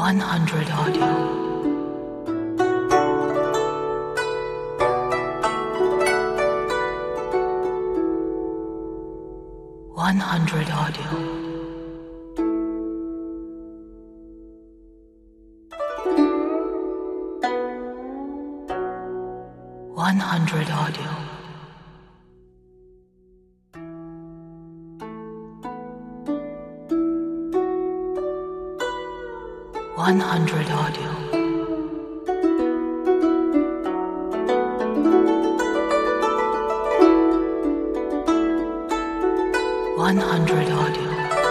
100 audio. 100 audio. 100 audio. 100 audio. 100 audio.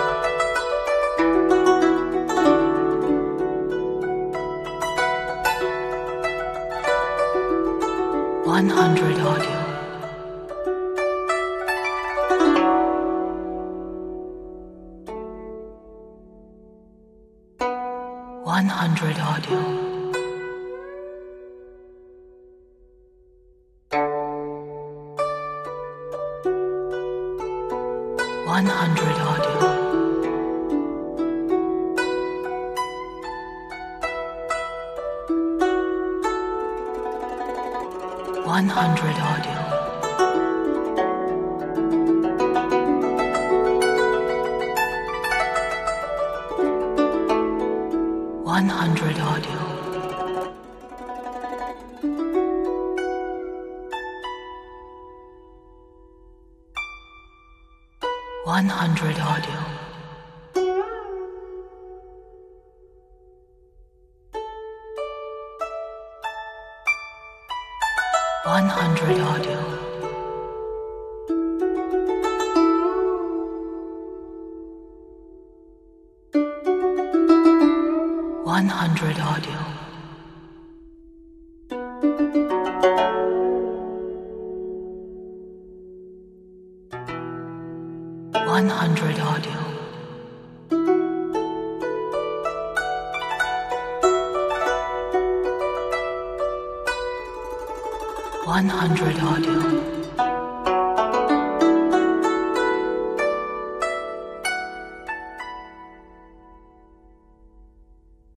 100 audio. 100 audio. 100 audio. 100 audio. 100 audio. 100 audio. 100 audio. 100 audio. 100 audio. 100 audio.